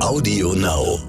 Audio Now.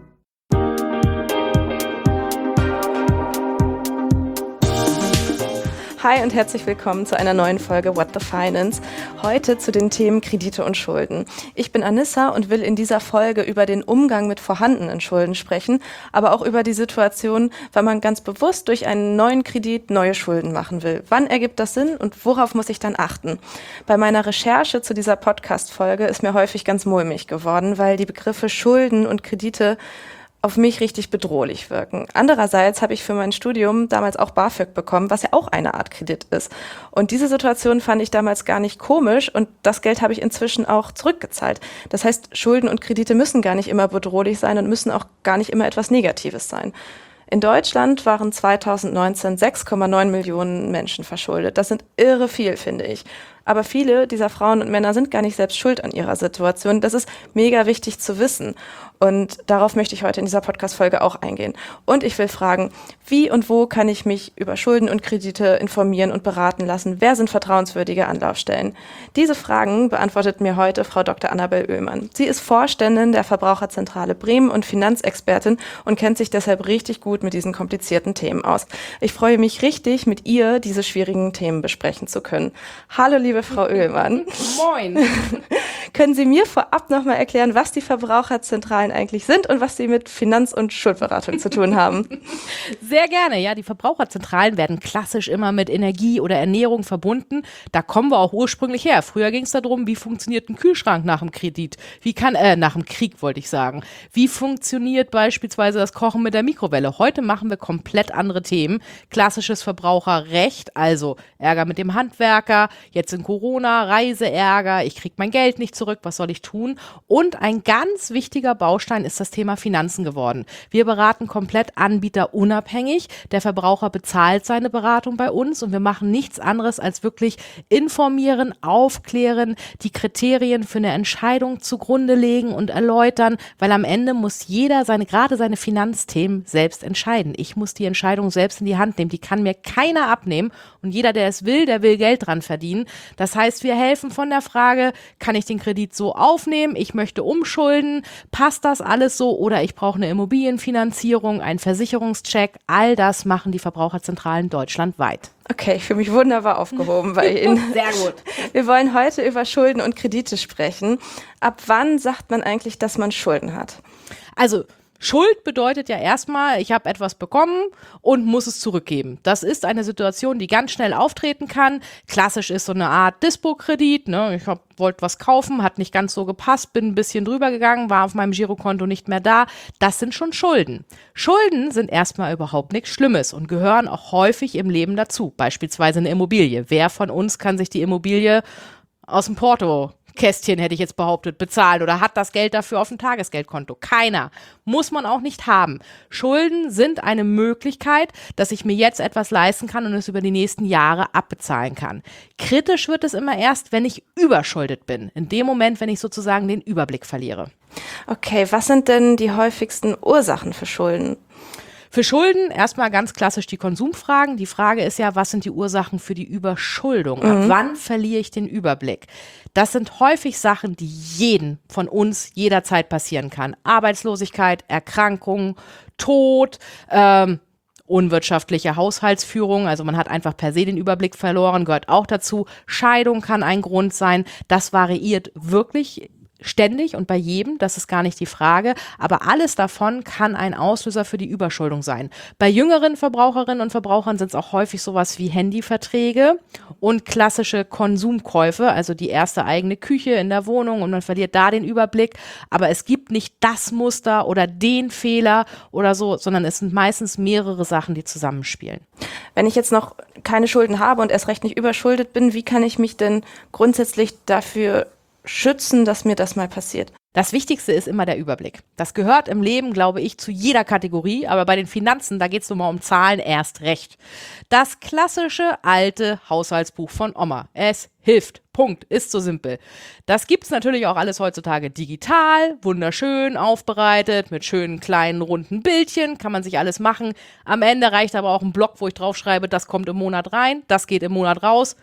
Hi und herzlich willkommen zu einer neuen Folge What the Finance. Heute zu den Themen Kredite und Schulden. Ich bin Anissa und will in dieser Folge über den Umgang mit vorhandenen Schulden sprechen, aber auch über die Situation, wenn man ganz bewusst durch einen neuen Kredit neue Schulden machen will. Wann ergibt das Sinn und worauf muss ich dann achten? Bei meiner Recherche zu dieser Podcast-Folge ist mir häufig ganz mulmig geworden, weil die Begriffe Schulden und Kredite auf mich richtig bedrohlich wirken. Andererseits habe ich für mein Studium damals auch BAföG bekommen, was ja auch eine Art Kredit ist. Und diese Situation fand ich damals gar nicht komisch und das Geld habe ich inzwischen auch zurückgezahlt. Das heißt, Schulden und Kredite müssen gar nicht immer bedrohlich sein und müssen auch gar nicht immer etwas Negatives sein. In Deutschland waren 2019 6,9 Millionen Menschen verschuldet. Das sind irre viel, finde ich. Aber viele dieser Frauen und Männer sind gar nicht selbst schuld an ihrer Situation. Das ist mega wichtig zu wissen. Und darauf möchte ich heute in dieser Podcast-Folge auch eingehen. Und ich will fragen, wie und wo kann ich mich über Schulden und Kredite informieren und beraten lassen? Wer sind vertrauenswürdige Anlaufstellen? Diese Fragen beantwortet mir heute Frau Dr. Annabel Oehlmann. Sie ist Vorständin der Verbraucherzentrale Bremen und Finanzexpertin und kennt sich deshalb richtig gut mit diesen komplizierten Themen aus. Ich freue mich richtig, mit ihr diese schwierigen Themen besprechen zu können. Hallo, liebe Frau Oehlmann. Moin. Können Sie mir vorab nochmal erklären, was die Verbraucherzentralen eigentlich sind und was sie mit Finanz- und Schuldberatung zu tun haben? Sehr gerne, ja. Die Verbraucherzentralen werden klassisch immer mit Energie oder Ernährung verbunden. Da kommen wir auch ursprünglich her. Früher ging es darum, wie funktioniert ein Kühlschrank nach dem Kredit? Nach dem Krieg, wollte ich sagen. Wie funktioniert beispielsweise das Kochen mit der Mikrowelle? Heute machen wir komplett andere Themen. Klassisches Verbraucherrecht, also Ärger mit dem Handwerker, jetzt in Corona, Reiseärger, ich kriege mein Geld nicht zurück, was soll ich tun? Und ein ganz wichtiger Baustein ist das Thema Finanzen geworden. Wir beraten komplett anbieterunabhängig. Der Verbraucher bezahlt seine Beratung bei uns und wir machen nichts anderes als wirklich informieren, aufklären, die Kriterien für eine Entscheidung zugrunde legen und erläutern, weil am Ende muss jeder gerade seine Finanzthemen selbst entscheiden. Ich muss die Entscheidung selbst in die Hand nehmen. Die kann mir keiner abnehmen und jeder, der es will, der will Geld dran verdienen. Das heißt, wir helfen von der Frage, kann ich den Kredit so aufnehmen? Ich möchte umschulden. Passt das alles so? Oder ich brauche eine Immobilienfinanzierung, einen Versicherungscheck. All das machen die Verbraucherzentralen deutschlandweit. Okay, ich fühle mich wunderbar aufgehoben bei Ihnen. Sehr gut. Wir wollen heute über Schulden und Kredite sprechen. Ab wann sagt man eigentlich, dass man Schulden hat? Also Schuld bedeutet ja erstmal, ich habe etwas bekommen und muss es zurückgeben. Das ist eine Situation, die ganz schnell auftreten kann. Klassisch ist so eine Art Dispo-Kredit. Ne? Ich wollte was kaufen, hat nicht ganz so gepasst, bin ein bisschen drüber gegangen, war auf meinem Girokonto nicht mehr da. Das sind schon Schulden. Schulden sind erstmal überhaupt nichts Schlimmes und gehören auch häufig im Leben dazu. Beispielsweise eine Immobilie. Wer von uns kann sich die Immobilie aus dem Portokästchen, hätte ich jetzt behauptet, bezahlen oder hat das Geld dafür auf dem Tagesgeldkonto? Keiner. Muss man auch nicht haben. Schulden sind eine Möglichkeit, dass ich mir jetzt etwas leisten kann und es über die nächsten Jahre abbezahlen kann. Kritisch wird es immer erst, wenn ich überschuldet bin. In dem Moment, wenn ich sozusagen den Überblick verliere. Okay, was sind denn die häufigsten Ursachen für Schulden? Für Schulden erstmal ganz klassisch die Konsumfragen. Die Frage ist ja, was sind die Ursachen für die Überschuldung? Ab wann verliere ich den Überblick? Das sind häufig Sachen, die jeden von uns jederzeit passieren kann. Arbeitslosigkeit, Erkrankung, Tod, unwirtschaftliche Haushaltsführung, also man hat einfach per se den Überblick verloren, gehört auch dazu. Scheidung kann ein Grund sein. Das variiert wirklich ständig und bei jedem, das ist gar nicht die Frage, aber alles davon kann ein Auslöser für die Überschuldung sein. Bei jüngeren Verbraucherinnen und Verbrauchern sind es auch häufig sowas wie Handyverträge und klassische Konsumkäufe, also die erste eigene Küche in der Wohnung und man verliert da den Überblick, aber es gibt nicht das Muster oder den Fehler oder so, sondern es sind meistens mehrere Sachen, die zusammenspielen. Wenn ich jetzt noch keine Schulden habe und erst recht nicht überschuldet bin, wie kann ich mich denn grundsätzlich dafür schützen, dass mir das mal passiert? Das Wichtigste ist immer der Überblick. Das gehört im Leben, glaube ich, zu jeder Kategorie, aber bei den Finanzen, da geht es nun mal um Zahlen erst recht. Das klassische alte Haushaltsbuch von Oma. Es hilft. Punkt. Ist so simpel. Das gibt's natürlich auch alles heutzutage digital, wunderschön aufbereitet, mit schönen kleinen runden Bildchen, kann man sich alles machen. Am Ende reicht aber auch ein Block, wo ich draufschreibe, das kommt im Monat rein, das geht im Monat raus.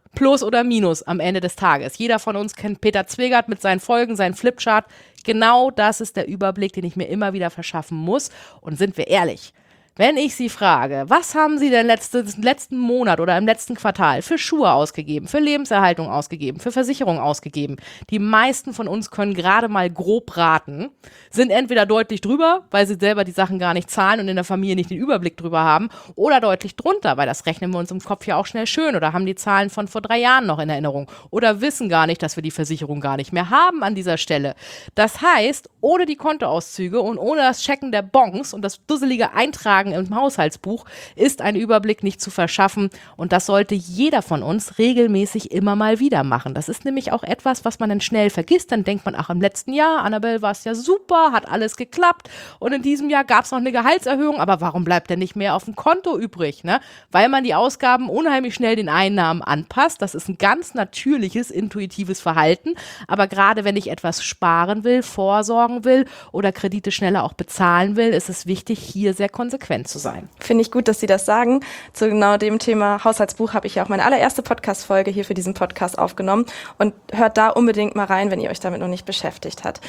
Plus oder Minus am Ende des Tages. Jeder von uns kennt Peter Zwegert mit seinen Folgen, seinen Flipchart. Genau das ist der Überblick, den ich mir immer wieder verschaffen muss. Und sind wir ehrlich, wenn ich Sie frage, was haben Sie denn letzten Monat oder im letzten Quartal für Schuhe ausgegeben, für Lebenserhaltung ausgegeben, für Versicherung ausgegeben? Die meisten von uns können gerade mal grob raten, sind entweder deutlich drüber, weil sie selber die Sachen gar nicht zahlen und in der Familie nicht den Überblick drüber haben, oder deutlich drunter, weil das rechnen wir uns im Kopf ja auch schnell schön oder haben die Zahlen von vor 3 Jahren noch in Erinnerung oder wissen gar nicht, dass wir die Versicherung gar nicht mehr haben an dieser Stelle. Das heißt, ohne die Kontoauszüge und ohne das Checken der Bons und das dusselige Eintragen im Haushaltsbuch ist ein Überblick nicht zu verschaffen und das sollte jeder von uns regelmäßig immer mal wieder machen. Das ist nämlich auch etwas, was man dann schnell vergisst. Dann denkt man, ach, im letzten Jahr, Annabelle, war es ja super, hat alles geklappt und in diesem Jahr gab es noch eine Gehaltserhöhung, aber warum bleibt denn nicht mehr auf dem Konto übrig? Ne? Weil man die Ausgaben unheimlich schnell den Einnahmen anpasst. Das ist ein ganz natürliches, intuitives Verhalten, aber gerade wenn ich etwas sparen will, vorsorgen will oder Kredite schneller auch bezahlen will, ist es wichtig, hier sehr konsequent zu sein. Finde ich gut, dass Sie das sagen. Zu genau dem Thema Haushaltsbuch habe ich ja auch meine allererste Podcast-Folge hier für diesen Podcast aufgenommen und hört da unbedingt mal rein, wenn ihr euch damit noch nicht beschäftigt habt.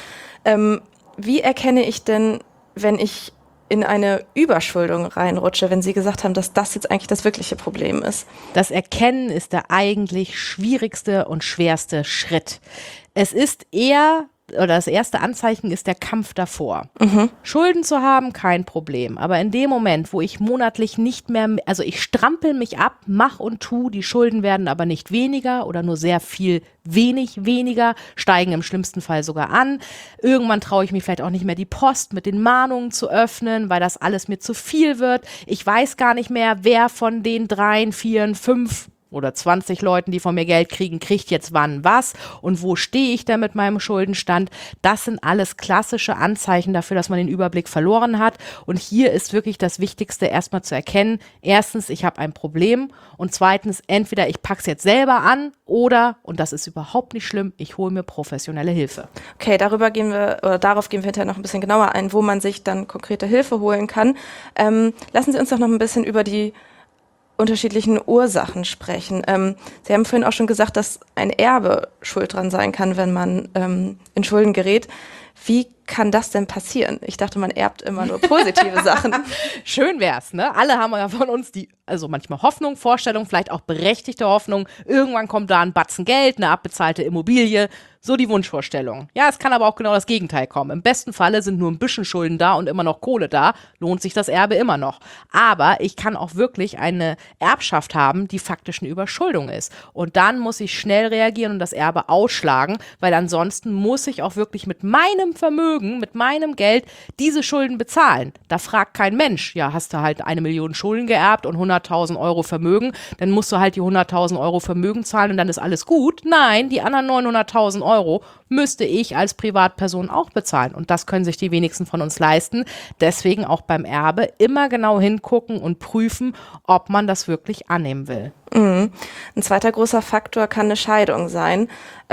Wie erkenne ich denn, wenn ich in eine Überschuldung reinrutsche, wenn Sie gesagt haben, dass das jetzt eigentlich das wirkliche Problem ist? Das Erkennen ist der eigentlich schwierigste und schwerste Schritt. Es ist eher oder das erste Anzeichen ist der Kampf davor. Schulden zu haben, kein Problem. Aber in dem Moment, wo ich monatlich nicht mehr, also ich strampel mich ab, mach und tu, die Schulden werden aber nicht weniger oder nur sehr viel weniger, steigen im schlimmsten Fall sogar an. Irgendwann traue ich mich vielleicht auch nicht mehr, die Post mit den Mahnungen zu öffnen, weil das alles mir zu viel wird. Ich weiß gar nicht mehr, wer von den 3, 4, 5 oder 20 Leuten, die von mir Geld kriegen, kriegt jetzt wann was und wo stehe ich denn mit meinem Schuldenstand? Das sind alles klassische Anzeichen dafür, dass man den Überblick verloren hat und hier ist wirklich das Wichtigste erstmal zu erkennen, erstens, ich habe ein Problem und zweitens, entweder ich packe es jetzt selber an oder, und das ist überhaupt nicht schlimm, ich hole mir professionelle Hilfe. Okay, darauf gehen wir hinterher noch ein bisschen genauer ein, wo man sich dann konkrete Hilfe holen kann. Lassen Sie uns doch noch ein bisschen über die unterschiedlichen Ursachen sprechen. Sie haben vorhin auch schon gesagt, dass ein Erbe schuld dran sein kann, wenn man in Schulden gerät. Wie kann das denn passieren? Ich dachte, man erbt immer nur positive Sachen. Schön wär's, ne? Alle haben ja von uns also manchmal Hoffnung, Vorstellung, vielleicht auch berechtigte Hoffnung. Irgendwann kommt da ein Batzen Geld, eine abbezahlte Immobilie. So die Wunschvorstellung. Ja, es kann aber auch genau das Gegenteil kommen. Im besten Falle sind nur ein bisschen Schulden da und immer noch Kohle da, lohnt sich das Erbe immer noch. Aber ich kann auch wirklich eine Erbschaft haben, die faktisch eine Überschuldung ist. Und dann muss ich schnell reagieren und das Erbe ausschlagen, weil ansonsten muss ich auch wirklich mit meinem Vermögen, mit meinem Geld diese Schulden bezahlen. Da fragt kein Mensch, ja, hast du halt 1 Million Schulden geerbt und 100.000 Euro Vermögen, dann musst du halt die 100.000 Euro Vermögen zahlen und dann ist alles gut. Nein, die anderen 900.000 Euro müsste ich als Privatperson auch bezahlen. Und das können sich die wenigsten von uns leisten. Deswegen auch beim Erbe immer genau hingucken und prüfen, ob man das wirklich annehmen will. Ein zweiter großer Faktor kann eine Scheidung sein.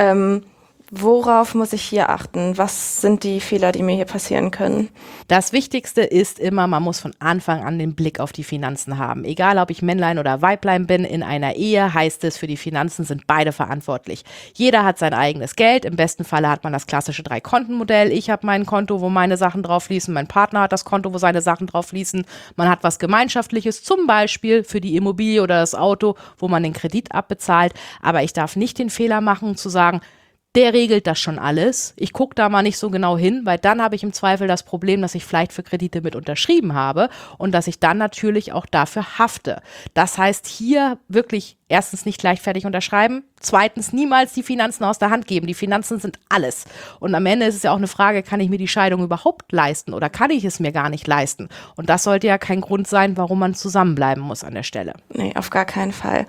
Worauf muss ich hier achten? Was sind die Fehler, die mir hier passieren können? Das Wichtigste ist immer, man muss von Anfang an den Blick auf die Finanzen haben. Egal, ob ich Männlein oder Weiblein bin, in einer Ehe heißt es, für die Finanzen sind beide verantwortlich. Jeder hat sein eigenes Geld. Im besten Falle hat man das klassische 3-Konten-Modell. Ich habe mein Konto, wo meine Sachen drauf fließen. Mein Partner hat das Konto, wo seine Sachen drauf fließen. Man hat was Gemeinschaftliches, zum Beispiel für die Immobilie oder das Auto, wo man den Kredit abbezahlt. Aber ich darf nicht den Fehler machen, zu sagen, der regelt das schon alles. Ich gucke da mal nicht so genau hin, weil dann habe ich im Zweifel das Problem, dass ich vielleicht für Kredite mit unterschrieben habe und dass ich dann natürlich auch dafür hafte. Das heißt, hier wirklich erstens nicht leichtfertig unterschreiben, zweitens niemals die Finanzen aus der Hand geben. Die Finanzen sind alles. Und am Ende ist es ja auch eine Frage, kann ich mir die Scheidung überhaupt leisten oder kann ich es mir gar nicht leisten? Und das sollte ja kein Grund sein, warum man zusammenbleiben muss an der Stelle. Nee, auf gar keinen Fall.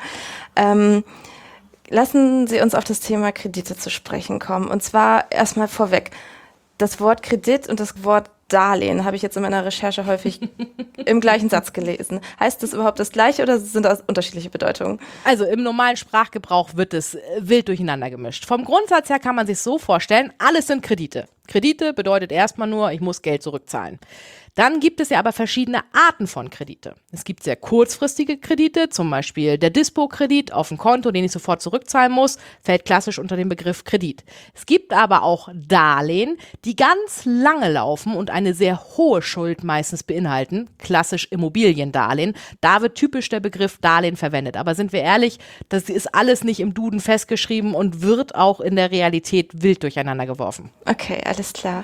Lassen Sie uns auf das Thema Kredite zu sprechen kommen. Und zwar erstmal vorweg. Das Wort Kredit und das Wort Darlehen habe ich jetzt in meiner Recherche häufig im gleichen Satz gelesen. Heißt das überhaupt das Gleiche oder sind das unterschiedliche Bedeutungen? Also im normalen Sprachgebrauch wird es wild durcheinander gemischt. Vom Grundsatz her kann man sich so vorstellen, alles sind Kredite. Kredite bedeutet erstmal nur, ich muss Geld zurückzahlen. Dann gibt es ja aber verschiedene Arten von Kredite. Es gibt sehr kurzfristige Kredite, zum Beispiel der Dispo-Kredit auf ein Konto, den ich sofort zurückzahlen muss, fällt klassisch unter den Begriff Kredit. Es gibt aber auch Darlehen, die ganz lange laufen und eine sehr hohe Schuld meistens beinhalten, klassisch Immobiliendarlehen. Da wird typisch der Begriff Darlehen verwendet. Aber sind wir ehrlich, das ist alles nicht im Duden festgeschrieben und wird auch in der Realität wild durcheinander geworfen. Okay, alles klar.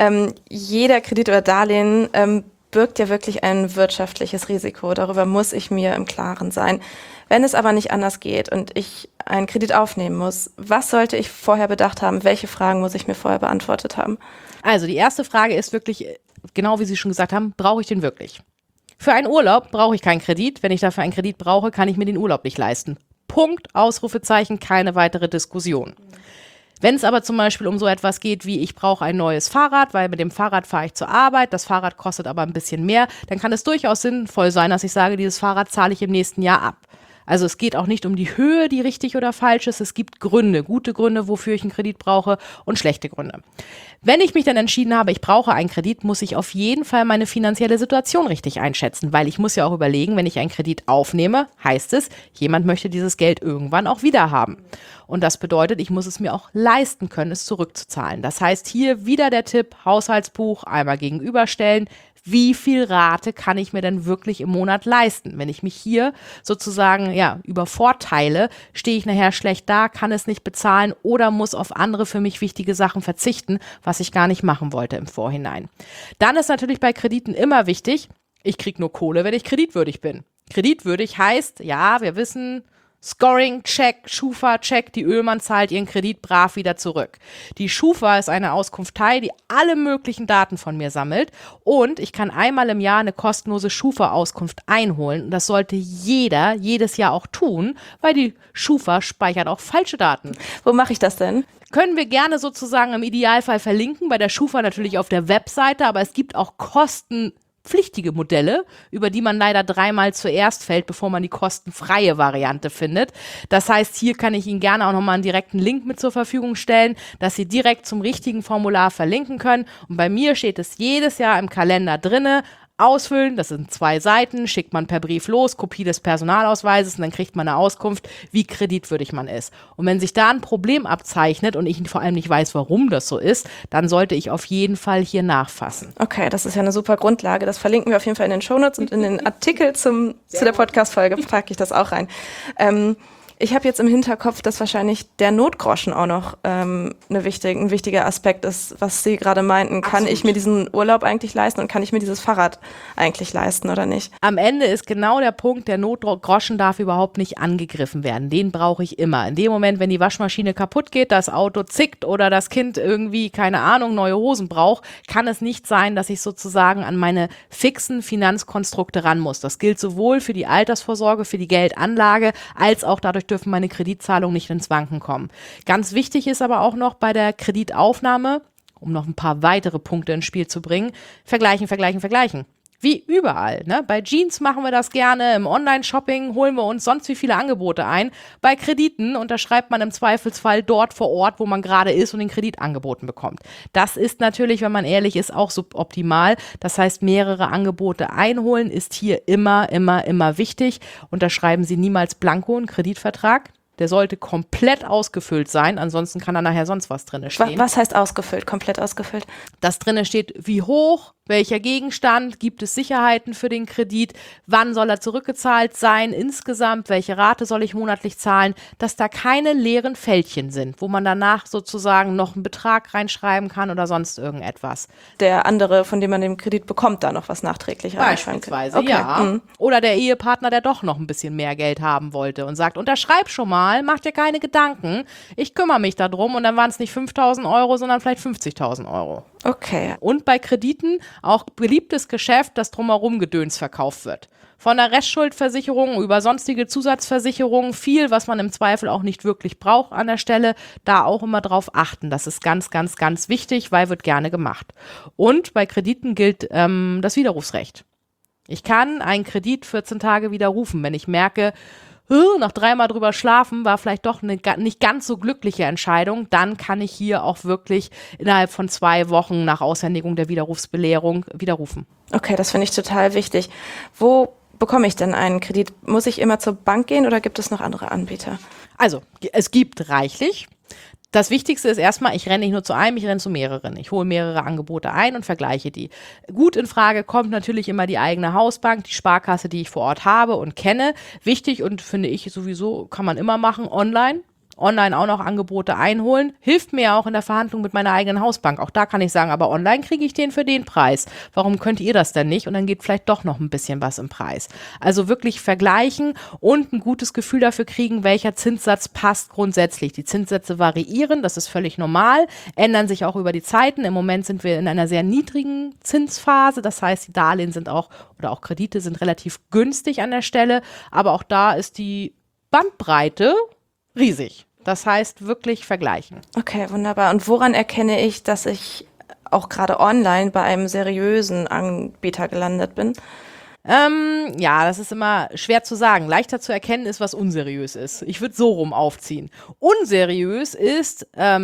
Jeder Kredit oder Darlehen birgt ja wirklich ein wirtschaftliches Risiko. Darüber muss ich mir im Klaren sein. Wenn es aber nicht anders geht und ich einen Kredit aufnehmen muss, was sollte ich vorher bedacht haben? Welche Fragen muss ich mir vorher beantwortet haben? Also die erste Frage ist wirklich, genau wie Sie schon gesagt haben, brauche ich den wirklich? Für einen Urlaub brauche ich keinen Kredit. Wenn ich dafür einen Kredit brauche, kann ich mir den Urlaub nicht leisten. Punkt, Ausrufezeichen, keine weitere Diskussion. Wenn es aber zum Beispiel um so etwas geht wie, ich brauche ein neues Fahrrad, weil mit dem Fahrrad fahre ich zur Arbeit, das Fahrrad kostet aber ein bisschen mehr, dann kann es durchaus sinnvoll sein, dass ich sage, dieses Fahrrad zahle ich im nächsten Jahr ab. Also es geht auch nicht um die Höhe, die richtig oder falsch ist. Es gibt Gründe, gute Gründe, wofür ich einen Kredit brauche und schlechte Gründe. Wenn ich mich dann entschieden habe, ich brauche einen Kredit, muss ich auf jeden Fall meine finanzielle Situation richtig einschätzen, weil ich muss ja auch überlegen, wenn ich einen Kredit aufnehme, heißt es, jemand möchte dieses Geld irgendwann auch wieder haben. Und das bedeutet, ich muss es mir auch leisten können, es zurückzuzahlen. Das heißt, hier wieder der Tipp, Haushaltsbuch einmal gegenüberstellen. Wie viel Rate kann ich mir denn wirklich im Monat leisten? Wenn ich mich hier sozusagen übervorteile, stehe ich nachher schlecht da, kann es nicht bezahlen oder muss auf andere für mich wichtige Sachen verzichten, was ich gar nicht machen wollte im Vorhinein. Dann ist natürlich bei Krediten immer wichtig, ich kriege nur Kohle, wenn ich kreditwürdig bin. Kreditwürdig heißt, ja, wir wissen, Scoring, check, Schufa, check, die Ölmann zahlt ihren Kredit brav wieder zurück. Die Schufa ist eine Auskunftei, die alle möglichen Daten von mir sammelt und ich kann einmal im Jahr eine kostenlose Schufa-Auskunft einholen und das sollte jeder jedes Jahr auch tun, weil die Schufa speichert auch falsche Daten. Wo mache ich das denn? Können wir gerne sozusagen im Idealfall verlinken, bei der Schufa natürlich auf der Webseite, aber es gibt auch kostenpflichtige Modelle, über die man leider 3-mal zuerst fällt, bevor man die kostenfreie Variante findet. Das heißt, hier kann ich Ihnen gerne auch nochmal einen direkten Link mit zur Verfügung stellen, dass Sie direkt zum richtigen Formular verlinken können. Und bei mir steht es jedes Jahr im Kalender drinne. Ausfüllen, das sind 2 Seiten, schickt man per Brief los, Kopie des Personalausweises und dann kriegt man eine Auskunft, wie kreditwürdig man ist. Und wenn sich da ein Problem abzeichnet und ich vor allem nicht weiß, warum das so ist, dann sollte ich auf jeden Fall hier nachfassen. Okay, das ist ja eine super Grundlage. Das verlinken wir auf jeden Fall in den Shownotes und in den Artikel zu der Podcast-Folge packe ich das auch rein. Ich habe jetzt im Hinterkopf, dass wahrscheinlich der Notgroschen auch noch ein wichtiger Aspekt ist, was Sie gerade meinten. Kann ich mir diesen Urlaub eigentlich leisten und kann ich mir dieses Fahrrad eigentlich leisten oder nicht? Am Ende ist genau der Punkt, der Notgroschen darf überhaupt nicht angegriffen werden. Den brauche ich immer. In dem Moment, wenn die Waschmaschine kaputt geht, das Auto zickt oder das Kind irgendwie, keine Ahnung, neue Hosen braucht, kann es nicht sein, dass ich sozusagen an meine fixen Finanzkonstrukte ran muss. Das gilt sowohl für die Altersvorsorge, für die Geldanlage, als auch dadurch dürfen meine Kreditzahlungen nicht ins Wanken kommen. Ganz wichtig ist aber auch noch bei der Kreditaufnahme, um noch ein paar weitere Punkte ins Spiel zu bringen, vergleichen. Wie überall. Ne? Bei Jeans machen wir das gerne, im Online-Shopping holen wir uns sonst wie viele Angebote ein. Bei Krediten unterschreibt man im Zweifelsfall dort vor Ort, wo man gerade ist und den Kredit angeboten bekommt. Das ist natürlich, wenn man ehrlich ist, auch suboptimal. Das heißt, mehrere Angebote einholen ist hier immer wichtig. Unterschreiben Sie niemals blanko einen Kreditvertrag. Der sollte komplett ausgefüllt sein, ansonsten kann da nachher sonst was drin stehen. Was heißt ausgefüllt, komplett ausgefüllt? Das drin steht, wie hoch, welcher Gegenstand, gibt es Sicherheiten für den Kredit, wann soll er zurückgezahlt sein, insgesamt, welche Rate soll ich monatlich zahlen, dass da keine leeren Fältchen sind, wo man danach sozusagen noch einen Betrag reinschreiben kann oder sonst irgendetwas. Der andere, von dem man den Kredit bekommt, da noch was nachträglich reinschreiben kann. Beispielsweise, ja. Oder der Ehepartner, der doch noch ein bisschen mehr Geld haben wollte und sagt, unterschreib schon mal, mach dir keine Gedanken, ich kümmere mich darum und dann waren es nicht 5.000 Euro, sondern vielleicht 50.000 Euro. Okay. Und bei Krediten auch beliebtes Geschäft, das drumherum Gedöns verkauft wird. Von der Restschuldversicherung über sonstige Zusatzversicherungen, viel, was man im Zweifel auch nicht wirklich braucht an der Stelle, da auch immer drauf achten. Das ist ganz wichtig, weil wird gerne gemacht. Und bei Krediten gilt das Widerrufsrecht. Ich kann einen Kredit 14 Tage widerrufen, wenn ich merke, nach 3-mal drüber schlafen, war vielleicht doch eine nicht ganz so glückliche Entscheidung, dann kann ich hier auch wirklich innerhalb von 2 Wochen nach Aushändigung der Widerrufsbelehrung widerrufen. Okay, das finde ich total wichtig. Wo bekomme ich denn einen Kredit? Muss ich immer zur Bank gehen oder gibt es noch andere Anbieter? Also, es gibt reichlich. Das Wichtigste ist erstmal, ich renne nicht nur zu einem, ich renne zu mehreren. Ich hole mehrere Angebote ein und vergleiche die. Gut in Frage kommt natürlich immer die eigene Hausbank, die Sparkasse, die ich vor Ort habe und kenne. Wichtig und finde ich sowieso, kann man immer machen, online. Online auch noch Angebote einholen. Hilft mir auch in der Verhandlung mit meiner eigenen Hausbank. Auch da kann ich sagen, aber online kriege ich den für den Preis. Warum könnt ihr das denn nicht? Und dann geht vielleicht doch noch ein bisschen was im Preis. Also wirklich vergleichen und ein gutes Gefühl dafür kriegen, welcher Zinssatz passt grundsätzlich. Die Zinssätze variieren, das ist völlig normal, ändern sich auch über die Zeiten. Im Moment sind wir in einer sehr niedrigen Zinsphase. Das heißt, die Darlehen sind auch, oder auch Kredite sind relativ günstig an der Stelle. Aber auch da ist die Bandbreite riesig. Das heißt, wirklich vergleichen. Okay, wunderbar. Und woran erkenne ich, dass ich auch gerade online bei einem seriösen Anbieter gelandet bin? Ja, das ist immer schwer zu sagen. Leichter zu erkennen ist, was unseriös ist. Ich würde so rum aufziehen. Unseriös ist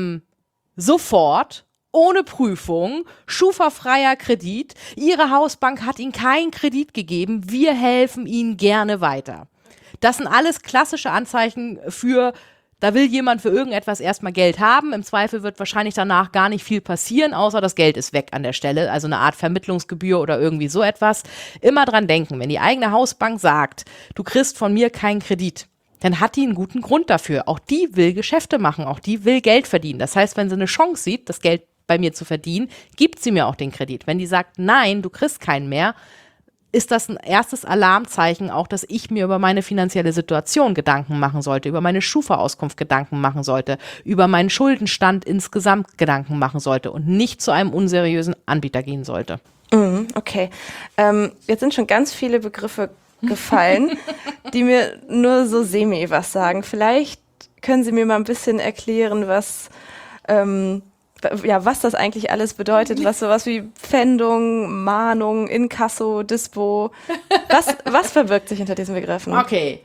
sofort, ohne Prüfung, Schufa-freier Kredit. Ihre Hausbank hat Ihnen keinen Kredit gegeben. Wir helfen Ihnen gerne weiter. Das sind alles klassische Anzeichen für, da will jemand für irgendetwas erstmal Geld haben. Im Zweifel wird wahrscheinlich danach gar nicht viel passieren, außer das Geld ist weg an der Stelle. Also eine Art Vermittlungsgebühr oder irgendwie so etwas. Immer dran denken, wenn die eigene Hausbank sagt, du kriegst von mir keinen Kredit, dann hat die einen guten Grund dafür. Auch die will Geschäfte machen, auch die will Geld verdienen. Das heißt, wenn sie eine Chance sieht, das Geld bei mir zu verdienen, gibt sie mir auch den Kredit. Wenn die sagt, nein, du kriegst keinen mehr, ist das ein erstes Alarmzeichen auch, dass ich mir über meine finanzielle Situation Gedanken machen sollte, über meine Schufa-Auskunft Gedanken machen sollte, über meinen Schuldenstand insgesamt Gedanken machen sollte und nicht zu einem unseriösen Anbieter gehen sollte. Okay, jetzt sind schon ganz viele Begriffe gefallen, die mir nur so semi was sagen. Vielleicht können Sie mir mal ein bisschen erklären, was das eigentlich alles bedeutet, was sowas wie Pfändung, Mahnung, Inkasso, Dispo, was verbirgt sich hinter diesen Begriffen? Okay,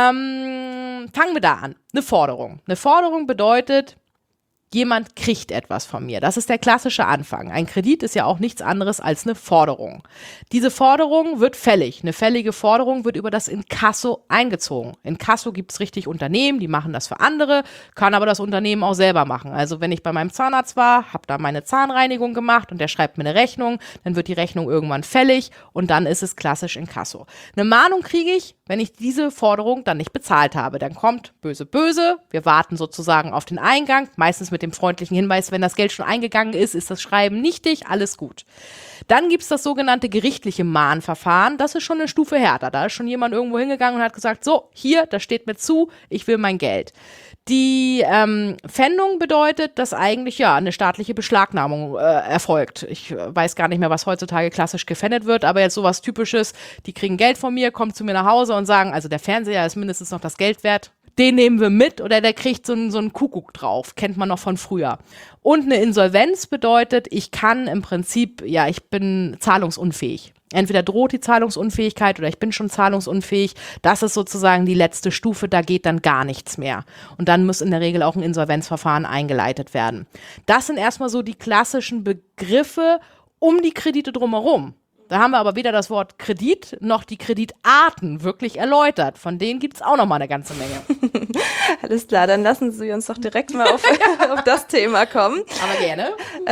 fangen wir da an. Eine Forderung. Eine Forderung bedeutet, jemand kriegt etwas von mir. Das ist der klassische Anfang. Ein Kredit ist ja auch nichts anderes als eine Forderung. Diese Forderung wird fällig. Eine fällige Forderung wird über das Inkasso eingezogen. Inkasso gibt es richtig Unternehmen, die machen das für andere, kann aber das Unternehmen auch selber machen. Also wenn ich bei meinem Zahnarzt war, habe da meine Zahnreinigung gemacht und der schreibt mir eine Rechnung, dann wird die Rechnung irgendwann fällig und dann ist es klassisch Inkasso. Eine Mahnung kriege ich, wenn ich diese Forderung dann nicht bezahlt habe. Dann kommt böse, böse. Wir warten sozusagen auf den Eingang, meistens mit dem freundlichen Hinweis, wenn das Geld schon eingegangen ist, ist das Schreiben nichtig, alles gut. Dann gibt es das sogenannte gerichtliche Mahnverfahren. Das ist schon eine Stufe härter. Da ist schon jemand irgendwo hingegangen und hat gesagt, so, hier, das steht mir zu, ich will mein Geld. Die Pfändung bedeutet, dass eigentlich eine staatliche Beschlagnahmung erfolgt. Ich weiß gar nicht mehr, was heutzutage klassisch gefändet wird, aber jetzt sowas Typisches, die kriegen Geld von mir, kommen zu mir nach Hause und sagen, also der Fernseher ist mindestens noch das Geld wert, den nehmen wir mit oder der kriegt so einen Kuckuck drauf, kennt man noch von früher. Und eine Insolvenz bedeutet, ich kann im Prinzip, ich bin zahlungsunfähig. Entweder droht die Zahlungsunfähigkeit oder ich bin schon zahlungsunfähig. Das ist sozusagen die letzte Stufe, da geht dann gar nichts mehr. Und dann muss in der Regel auch ein Insolvenzverfahren eingeleitet werden. Das sind erstmal so die klassischen Begriffe um die Kredite drumherum. Da haben wir aber weder das Wort Kredit noch die Kreditarten wirklich erläutert. Von denen gibt es auch noch mal eine ganze Menge. Alles klar, dann lassen Sie uns doch direkt mal auf das Thema kommen. Aber gerne.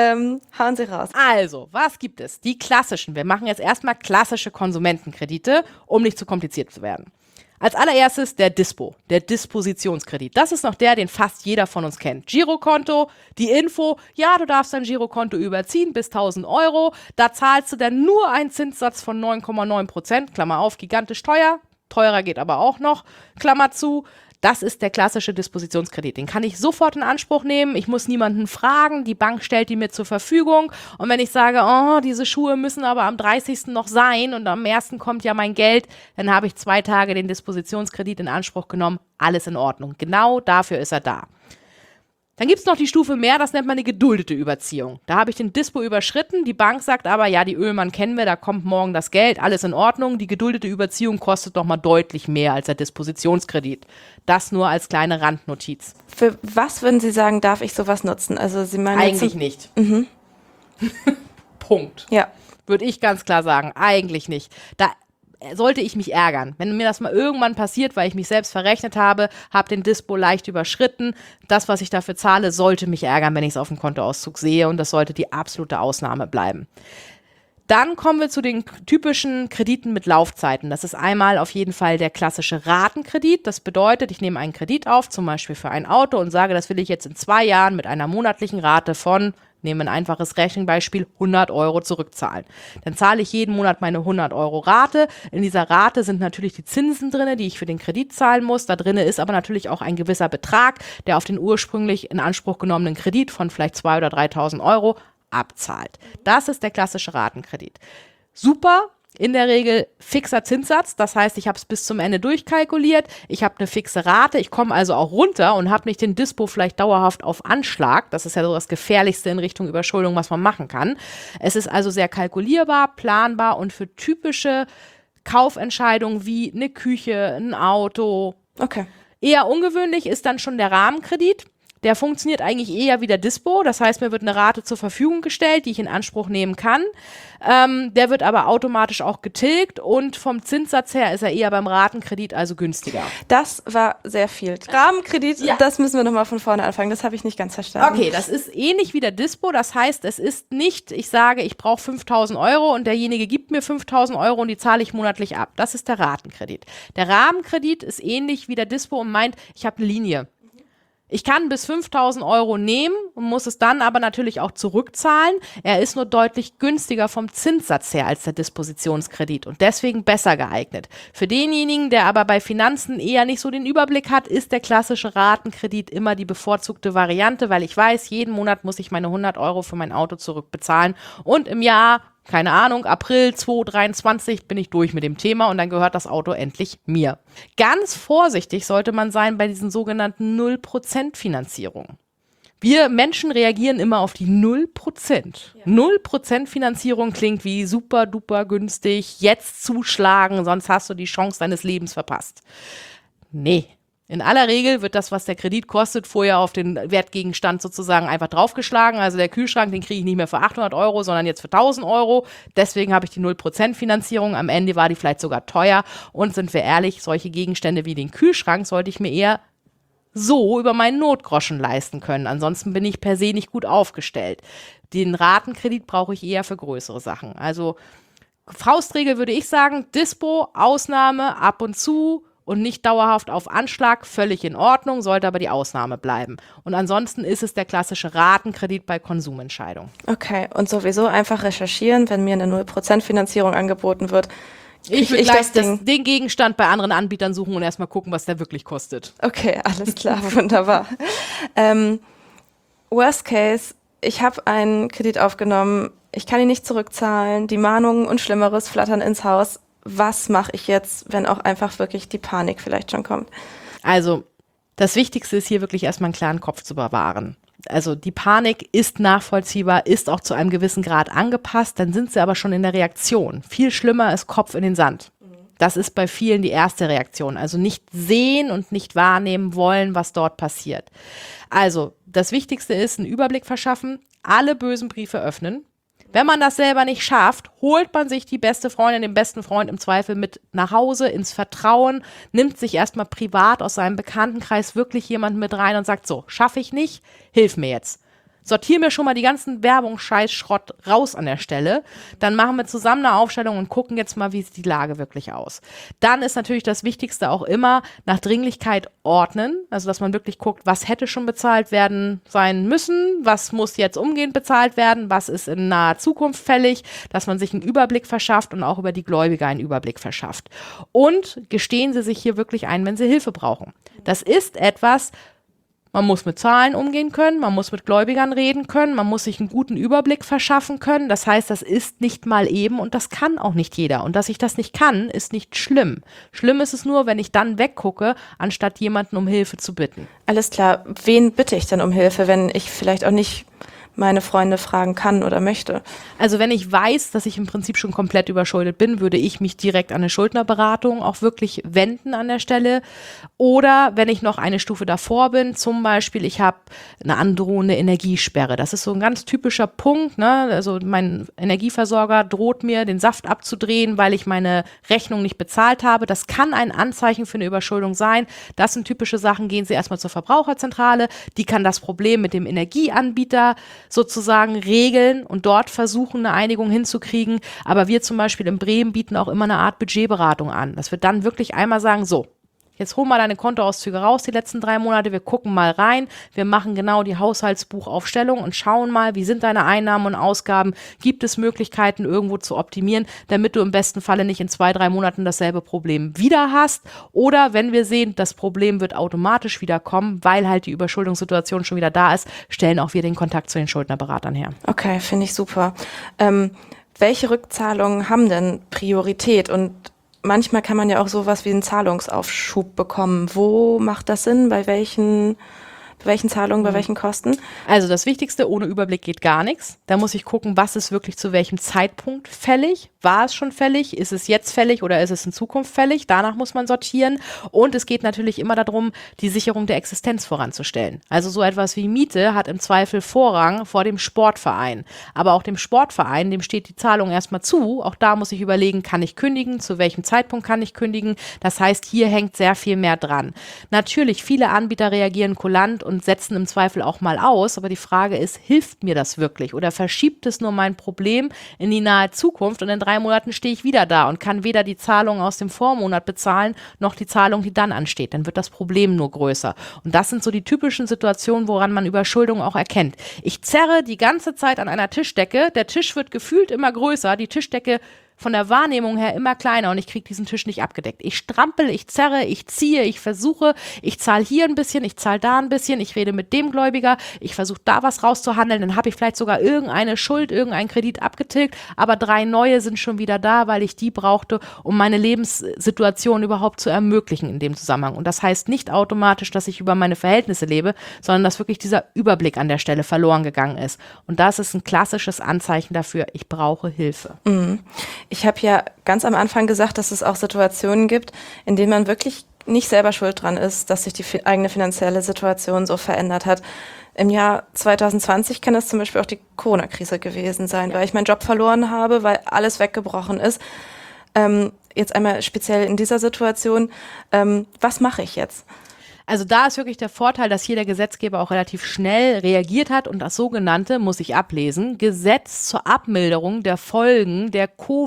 Hauen Sie raus. Also, was gibt es? Die klassischen. Wir machen jetzt erstmal klassische Konsumentenkredite, um nicht zu kompliziert zu werden. Als allererstes der Dispo, der Dispositionskredit. Das ist noch der, den fast jeder von uns kennt. Girokonto, die Info, du darfst dein Girokonto überziehen bis 1.000 Euro. Da zahlst du dann nur einen Zinssatz von 9,9%, Klammer auf, gigantisch teuer. Teurer geht aber auch noch, Klammer zu. Das ist der klassische Dispositionskredit. Den kann ich sofort in Anspruch nehmen. Ich muss niemanden fragen. Die Bank stellt die mir zur Verfügung. Und wenn ich sage, diese Schuhe müssen aber am 30. noch sein und am 1. kommt ja mein Geld, dann habe ich 2 Tage den Dispositionskredit in Anspruch genommen. Alles in Ordnung. Genau dafür ist er da. Dann gibt es noch die Stufe mehr, das nennt man eine geduldete Überziehung. Da habe ich den Dispo überschritten, die Bank sagt aber, ja, die Ölmann kennen wir, da kommt morgen das Geld, alles in Ordnung. Die geduldete Überziehung kostet doch mal deutlich mehr als der Dispositionskredit. Das nur als kleine Randnotiz. Für was würden Sie sagen, darf ich sowas nutzen? Also Sie meinen Eigentlich nicht. Punkt. Ja. Würde ich ganz klar sagen, eigentlich nicht. Da sollte ich mich ärgern. Wenn mir das mal irgendwann passiert, weil ich mich selbst verrechnet habe, habe den Dispo leicht überschritten, das, was ich dafür zahle, sollte mich ärgern, wenn ich es auf dem Kontoauszug sehe und das sollte die absolute Ausnahme bleiben. Dann kommen wir zu den typischen Krediten mit Laufzeiten. Das ist einmal auf jeden Fall der klassische Ratenkredit. Das bedeutet, ich nehme einen Kredit auf, zum Beispiel für ein Auto und sage, das will ich jetzt in 2 Jahren mit einer monatlichen Rate von, nehmen ein einfaches Rechenbeispiel, 100 Euro zurückzahlen. Dann zahle ich jeden Monat meine 100 Euro Rate. In dieser Rate sind natürlich die Zinsen drin, die ich für den Kredit zahlen muss. Da drin ist aber natürlich auch ein gewisser Betrag, der auf den ursprünglich in Anspruch genommenen Kredit von vielleicht 2.000 oder 3.000 Euro abzahlt. Das ist der klassische Ratenkredit. Super. In der Regel fixer Zinssatz, das heißt, ich habe es bis zum Ende durchkalkuliert, ich habe eine fixe Rate, ich komme also auch runter und habe nicht den Dispo vielleicht dauerhaft auf Anschlag. Das ist ja so das Gefährlichste in Richtung Überschuldung, was man machen kann. Es ist also sehr kalkulierbar, planbar und für typische Kaufentscheidungen wie eine Küche, ein Auto. Okay. Eher ungewöhnlich ist dann schon der Rahmenkredit. Der funktioniert eigentlich eher wie der Dispo. Das heißt, mir wird eine Rate zur Verfügung gestellt, die ich in Anspruch nehmen kann. Der wird aber automatisch auch getilgt und vom Zinssatz her ist er eher beim Ratenkredit also günstiger. Das war sehr viel. Rahmenkredit, ja. Das müssen wir nochmal von vorne anfangen. Das habe ich nicht ganz verstanden. Okay, das ist ähnlich wie der Dispo. Das heißt, es ist nicht, ich sage, ich brauche 5.000 Euro und derjenige gibt mir 5.000 Euro und die zahle ich monatlich ab. Das ist der Ratenkredit. Der Rahmenkredit ist ähnlich wie der Dispo und meint, ich habe eine Linie. Ich kann bis 5.000 Euro nehmen und muss es dann aber natürlich auch zurückzahlen. Er ist nur deutlich günstiger vom Zinssatz her als der Dispositionskredit und deswegen besser geeignet. Für denjenigen, der aber bei Finanzen eher nicht so den Überblick hat, ist der klassische Ratenkredit immer die bevorzugte Variante, weil ich weiß, jeden Monat muss ich meine 100 Euro für mein Auto zurückbezahlen und im Jahr, keine Ahnung, April 2023 bin ich durch mit dem Thema und dann gehört das Auto endlich mir. Ganz vorsichtig sollte man sein bei diesen sogenannten 0% Finanzierungen. Wir Menschen reagieren immer auf die 0%. Ja. 0% Finanzierung klingt wie super duper günstig, jetzt zuschlagen, sonst hast du die Chance deines Lebens verpasst. Nee. In aller Regel wird das, was der Kredit kostet, vorher auf den Wertgegenstand sozusagen einfach draufgeschlagen. Also der Kühlschrank, den kriege ich nicht mehr für 800 Euro, sondern jetzt für 1.000 Euro. Deswegen habe ich die 0% Finanzierung. Am Ende war die vielleicht sogar teuer. Und sind wir ehrlich, solche Gegenstände wie den Kühlschrank sollte ich mir eher so über meinen Notgroschen leisten können. Ansonsten bin ich per se nicht gut aufgestellt. Den Ratenkredit brauche ich eher für größere Sachen. Also Faustregel würde ich sagen, Dispo, Ausnahme, ab und zu, und nicht dauerhaft auf Anschlag, völlig in Ordnung, sollte aber die Ausnahme bleiben. Und ansonsten ist es der klassische Ratenkredit bei Konsumentscheidungen. Okay, und sowieso einfach recherchieren, wenn mir eine 0% Finanzierung angeboten wird. Ich würde gleich den Gegenstand bei anderen Anbietern suchen und erstmal gucken, was der wirklich kostet. Okay, alles klar, wunderbar. Worst case, ich habe einen Kredit aufgenommen, ich kann ihn nicht zurückzahlen, die Mahnungen und Schlimmeres flattern ins Haus. Was mache ich jetzt, wenn auch einfach wirklich die Panik vielleicht schon kommt? Also, das Wichtigste ist hier wirklich erstmal einen klaren Kopf zu bewahren. Also die Panik ist nachvollziehbar, ist auch zu einem gewissen Grad angepasst, dann sind sie aber schon in der Reaktion. Viel schlimmer ist Kopf in den Sand. Das ist bei vielen die erste Reaktion. Also nicht sehen und nicht wahrnehmen wollen, was dort passiert. Also das Wichtigste ist, einen Überblick verschaffen, alle bösen Briefe öffnen. Wenn man das selber nicht schafft, holt man sich die beste Freundin, den besten Freund im Zweifel mit nach Hause, ins Vertrauen, nimmt sich erstmal privat aus seinem Bekanntenkreis wirklich jemanden mit rein und sagt, so, schaffe ich nicht, hilf mir jetzt. Sortiere mir schon mal die ganzen Werbung, Scheiß, Schrott raus an der Stelle. Dann machen wir zusammen eine Aufstellung und gucken jetzt mal, wie sieht die Lage wirklich aus. Dann ist natürlich das Wichtigste auch immer nach Dringlichkeit ordnen. Also, dass man wirklich guckt, was hätte schon bezahlt werden sein müssen, was muss jetzt umgehend bezahlt werden, was ist in naher Zukunft fällig, dass man sich einen Überblick verschafft und auch über die Gläubiger einen Überblick verschafft. Und gestehen Sie sich hier wirklich ein, wenn Sie Hilfe brauchen. Das ist etwas, Man muss mit Zahlen umgehen können, man muss mit Gläubigern reden können, man muss sich einen guten Überblick verschaffen können. Das heißt, das ist nicht mal eben und das kann auch nicht jeder. Und dass ich das nicht kann, ist nicht schlimm. Schlimm ist es nur, wenn ich dann weggucke, anstatt jemanden um Hilfe zu bitten. Alles klar. Wen bitte ich denn um Hilfe, wenn ich vielleicht auch nicht meine Freunde fragen kann oder möchte? Also wenn ich weiß, dass ich im Prinzip schon komplett überschuldet bin, würde ich mich direkt an eine Schuldnerberatung auch wirklich wenden an der Stelle. Oder wenn ich noch eine Stufe davor bin, zum Beispiel, ich habe eine androhende Energiesperre. Das ist so ein ganz typischer Punkt, ne? Also mein Energieversorger droht mir, den Saft abzudrehen, weil ich meine Rechnung nicht bezahlt habe. Das kann ein Anzeichen für eine Überschuldung sein. Das sind typische Sachen. Gehen Sie erstmal zur Verbraucherzentrale. Die kann das Problem mit dem Energieanbieter sozusagen regeln und dort versuchen, eine Einigung hinzukriegen. Aber wir zum Beispiel in Bremen bieten auch immer eine Art Budgetberatung an, dass wir dann wirklich einmal sagen, so, jetzt hol mal deine Kontoauszüge raus, die letzten 3 Monate, wir gucken mal rein, wir machen genau die Haushaltsbuchaufstellung und schauen mal, wie sind deine Einnahmen und Ausgaben, gibt es Möglichkeiten irgendwo zu optimieren, damit du im besten Falle nicht in 2, 3 Monaten dasselbe Problem wieder hast, oder wenn wir sehen, das Problem wird automatisch wieder kommen, weil halt die Überschuldungssituation schon wieder da ist, stellen auch wir den Kontakt zu den Schuldnerberatern her. Okay, finde ich super. Welche Rückzahlungen haben denn Priorität? Und manchmal kann man ja auch sowas wie einen Zahlungsaufschub bekommen. Wo macht das Sinn? Bei welchen Zahlungen, bei welchen Kosten? Also das Wichtigste, ohne Überblick geht gar nichts. Da muss ich gucken, was ist wirklich zu welchem Zeitpunkt fällig. War es schon fällig? Ist es jetzt fällig oder ist es in Zukunft fällig? Danach muss man sortieren. Und es geht natürlich immer darum, die Sicherung der Existenz voranzustellen. Also so etwas wie Miete hat im Zweifel Vorrang vor dem Sportverein. Aber auch dem Sportverein, dem steht die Zahlung erstmal zu. Auch da muss ich überlegen, kann ich kündigen? Zu welchem Zeitpunkt kann ich kündigen? Das heißt, hier hängt sehr viel mehr dran. Natürlich, viele Anbieter reagieren kulant und setzen im Zweifel auch mal aus. Aber die Frage ist, hilft mir das wirklich? Oder verschiebt es nur mein Problem in die nahe Zukunft und in 3 Monaten stehe ich wieder da und kann weder die Zahlung aus dem Vormonat bezahlen, noch die Zahlung, die dann ansteht. Dann wird das Problem nur größer. Und das sind so die typischen Situationen, woran man Überschuldung auch erkennt. Ich zerre die ganze Zeit an einer Tischdecke. Der Tisch wird gefühlt immer größer. Die Tischdecke von der Wahrnehmung her immer kleiner und ich kriege diesen Tisch nicht abgedeckt. Ich strampel, ich zerre, ich ziehe, ich versuche, ich zahle hier ein bisschen, ich zahle da ein bisschen, ich rede mit dem Gläubiger, ich versuche da was rauszuhandeln, dann habe ich vielleicht sogar irgendeine Schuld, irgendeinen Kredit abgetilgt, aber 3 neue sind schon wieder da, weil ich die brauchte, um meine Lebenssituation überhaupt zu ermöglichen in dem Zusammenhang. Und das heißt nicht automatisch, dass ich über meine Verhältnisse lebe, sondern dass wirklich dieser Überblick an der Stelle verloren gegangen ist. Und das ist ein klassisches Anzeichen dafür, ich brauche Hilfe. Mhm. Ich habe ja ganz am Anfang gesagt, dass es auch Situationen gibt, in denen man wirklich nicht selber schuld dran ist, dass sich die eigene finanzielle Situation so verändert hat. Im Jahr 2020 kann das zum Beispiel auch die Corona-Krise gewesen sein, weil ich meinen Job verloren habe, weil alles weggebrochen ist. Jetzt einmal speziell in dieser Situation, was mache ich jetzt? Also da ist wirklich der Vorteil, dass hier der Gesetzgeber auch relativ schnell reagiert hat und das sogenannte, muss ich ablesen, Gesetz zur Abmilderung der Folgen der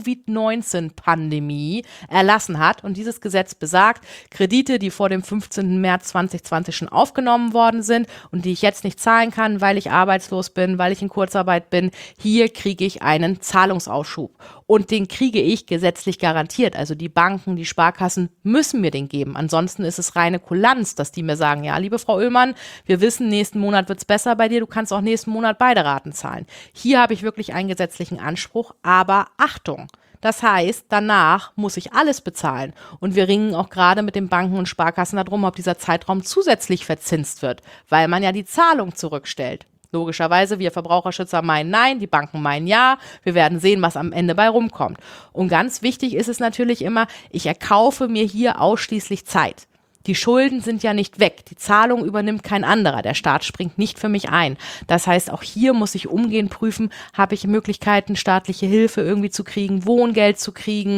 Covid-19-Pandemie erlassen hat. Und dieses Gesetz besagt, Kredite, die vor dem 15. März 2020 schon aufgenommen worden sind und die ich jetzt nicht zahlen kann, weil ich arbeitslos bin, weil ich in Kurzarbeit bin, hier kriege ich einen Zahlungsaufschub. Und den kriege ich gesetzlich garantiert. Also die Banken, die Sparkassen müssen mir den geben. Ansonsten ist es reine Kulanz, dass die mir sagen, ja, liebe Frau Oehlmann, wir wissen, nächsten Monat wird es besser bei dir, du kannst auch nächsten Monat beide Raten zahlen. Hier habe ich wirklich einen gesetzlichen Anspruch, aber Achtung! Das heißt, danach muss ich alles bezahlen. Und wir ringen auch gerade mit den Banken und Sparkassen darum, ob dieser Zeitraum zusätzlich verzinst wird, weil man ja die Zahlung zurückstellt. Logischerweise, wir Verbraucherschützer meinen nein, die Banken meinen ja. Wir werden sehen, was am Ende bei rumkommt. Und ganz wichtig ist es natürlich immer, ich erkaufe mir hier ausschließlich Zeit. Die Schulden sind ja nicht weg. Die Zahlung übernimmt kein anderer. Der Staat springt nicht für mich ein. Das heißt, auch hier muss ich umgehend prüfen, habe ich Möglichkeiten, staatliche Hilfe irgendwie zu kriegen, Wohngeld zu kriegen,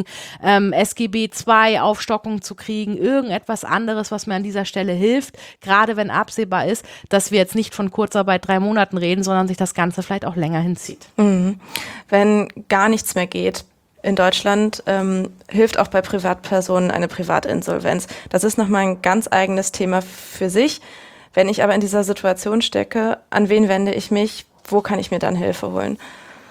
SGB II Aufstockung zu kriegen, irgendetwas anderes, was mir an dieser Stelle hilft, gerade wenn absehbar ist, dass wir jetzt nicht von Kurzarbeit 3 Monaten reden, sondern sich das Ganze vielleicht auch länger hinzieht. Mhm. Wenn gar nichts mehr geht, in Deutschland hilft auch bei Privatpersonen eine Privatinsolvenz. Das ist nochmal ein ganz eigenes Thema für sich. Wenn ich aber in dieser Situation stecke, an wen wende ich mich? Wo kann ich mir dann Hilfe holen?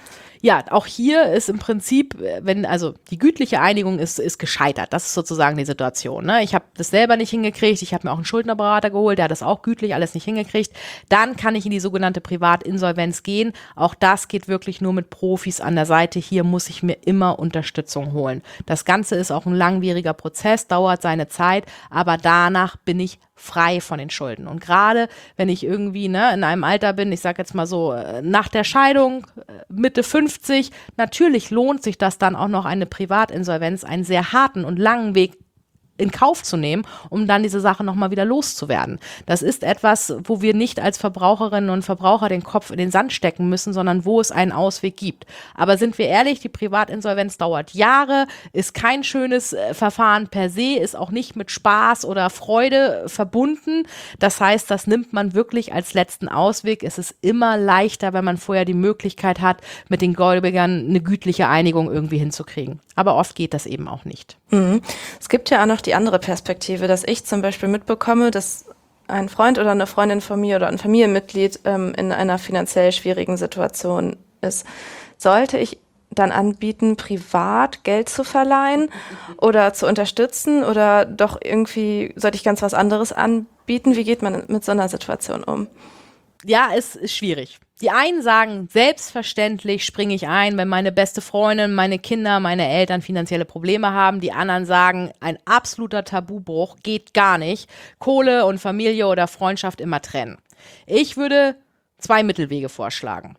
Ja, auch hier ist im Prinzip, also die gütliche Einigung ist gescheitert. Das ist sozusagen die Situation. Ne? Ich habe das selber nicht hingekriegt. Ich habe mir auch einen Schuldnerberater geholt, der hat das auch gütlich alles nicht hingekriegt. Dann kann ich in die sogenannte Privatinsolvenz gehen. Auch das geht wirklich nur mit Profis an der Seite. Hier muss ich mir immer Unterstützung holen. Das Ganze ist auch ein langwieriger Prozess, dauert seine Zeit, aber danach bin ich frei von den Schulden. Und gerade wenn ich irgendwie in einem Alter bin, ich sage jetzt mal so, nach der Scheidung, Mitte 50, natürlich lohnt sich das dann auch noch eine Privatinsolvenz, einen sehr harten und langen Weg in Kauf zu nehmen, um dann diese Sache nochmal wieder loszuwerden. Das ist etwas, wo wir nicht als Verbraucherinnen und Verbraucher den Kopf in den Sand stecken müssen, sondern wo es einen Ausweg gibt. Aber sind wir ehrlich, die Privatinsolvenz dauert Jahre, ist kein schönes Verfahren per se, ist auch nicht mit Spaß oder Freude verbunden. Das heißt, das nimmt man wirklich als letzten Ausweg. Es ist immer leichter, wenn man vorher die Möglichkeit hat, mit den Gläubigern eine gütliche Einigung irgendwie hinzukriegen. Aber oft geht das eben auch nicht. Mhm. Es gibt ja auch noch die andere Perspektive, dass ich zum Beispiel mitbekomme, dass ein Freund oder eine Freundin von mir oder ein Familienmitglied in einer finanziell schwierigen Situation ist. Sollte ich dann anbieten, privat Geld zu verleihen oder zu unterstützen oder doch irgendwie sollte ich ganz was anderes anbieten? Wie geht man mit so einer Situation um? Ja, es ist schwierig. Die einen sagen, selbstverständlich springe ich ein, wenn meine beste Freundin, meine Kinder, meine Eltern finanzielle Probleme haben. Die anderen sagen, ein absoluter Tabubruch, geht gar nicht. Kohle und Familie oder Freundschaft immer trennen. Ich würde 2 Mittelwege vorschlagen.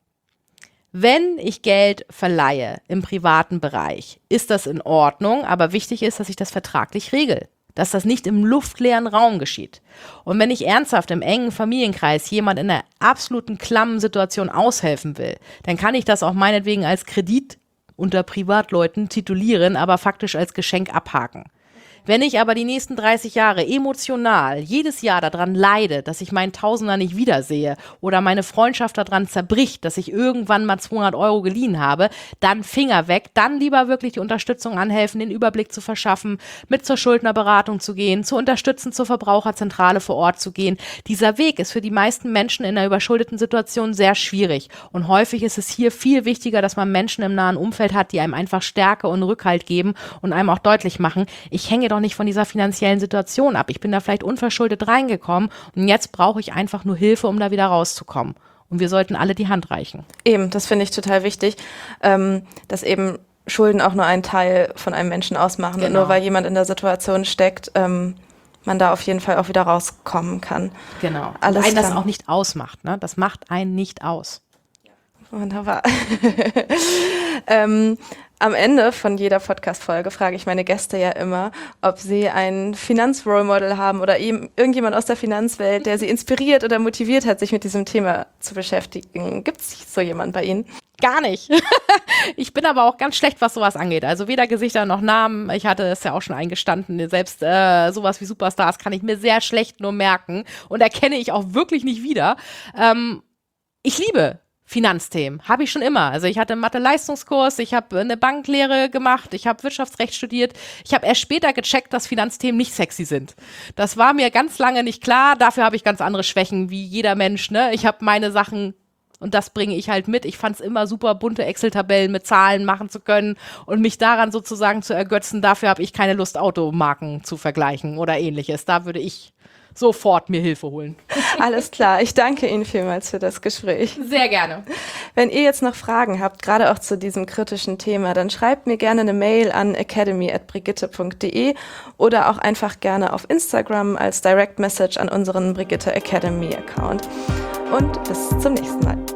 Wenn ich Geld verleihe im privaten Bereich, ist das in Ordnung, aber wichtig ist, dass ich das vertraglich regel. Dass das nicht im luftleeren Raum geschieht. Und wenn ich ernsthaft im engen Familienkreis jemand in einer absoluten klammen Situation aushelfen will, dann kann ich das auch meinetwegen als Kredit unter Privatleuten titulieren, aber faktisch als Geschenk abhaken. Wenn ich aber die nächsten 30 Jahre emotional jedes Jahr daran leide, dass ich meinen Tausender nicht wiedersehe oder meine Freundschaft daran zerbricht, dass ich irgendwann mal 200 € geliehen habe, dann Finger weg, dann lieber wirklich die Unterstützung anhelfen, den Überblick zu verschaffen, mit zur Schuldnerberatung zu gehen, zu unterstützen, zur Verbraucherzentrale vor Ort zu gehen. Dieser Weg ist für die meisten Menschen in einer überschuldeten Situation sehr schwierig und häufig ist es hier viel wichtiger, dass man Menschen im nahen Umfeld hat, die einem einfach Stärke und Rückhalt geben und einem auch deutlich machen, ich hänge doch nicht von dieser finanziellen Situation ab. Ich bin da vielleicht unverschuldet reingekommen und jetzt brauche ich einfach nur Hilfe, um da wieder rauszukommen. Und wir sollten alle die Hand reichen. Eben, das finde ich total wichtig, dass eben Schulden auch nur einen Teil von einem Menschen ausmachen. Genau. Und nur weil jemand in der Situation steckt, man da auf jeden Fall auch wieder rauskommen kann. Genau. Alles einen das auch nicht ausmacht. Ne? Das macht einen nicht aus. Wunderbar. Am Ende von jeder Podcast-Folge frage ich meine Gäste ja immer, ob sie ein Finanz-Role-Model haben oder eben irgendjemand aus der Finanzwelt, der sie inspiriert oder motiviert hat, sich mit diesem Thema zu beschäftigen. Gibt es so jemanden bei Ihnen? Gar nicht. Ich bin aber auch ganz schlecht, was sowas angeht. Also weder Gesichter noch Namen. Ich hatte es ja auch schon eingestanden. Selbst sowas wie Superstars kann ich mir sehr schlecht nur merken und erkenne ich auch wirklich nicht wieder. Ich liebe Finanzthemen, habe ich schon immer. Also ich hatte einen Mathe-Leistungskurs, ich habe eine Banklehre gemacht, ich habe Wirtschaftsrecht studiert. Ich habe erst später gecheckt, dass Finanzthemen nicht sexy sind. Das war mir ganz lange nicht klar. Dafür habe ich ganz andere Schwächen wie jeder Mensch. Ne? Ich habe meine Sachen und das bringe ich halt mit. Ich fand es immer super, bunte Excel-Tabellen mit Zahlen machen zu können und mich daran sozusagen zu ergötzen. Dafür habe ich keine Lust, Automarken zu vergleichen oder ähnliches. Da würde ich sofort mir Hilfe holen. Alles klar, ich danke Ihnen vielmals für das Gespräch. Sehr gerne. Wenn ihr jetzt noch Fragen habt, gerade auch zu diesem kritischen Thema, dann schreibt mir gerne eine Mail an academy@brigitte.de oder auch einfach gerne auf Instagram als Direct Message an unseren Brigitte Academy Account. Und bis zum nächsten Mal.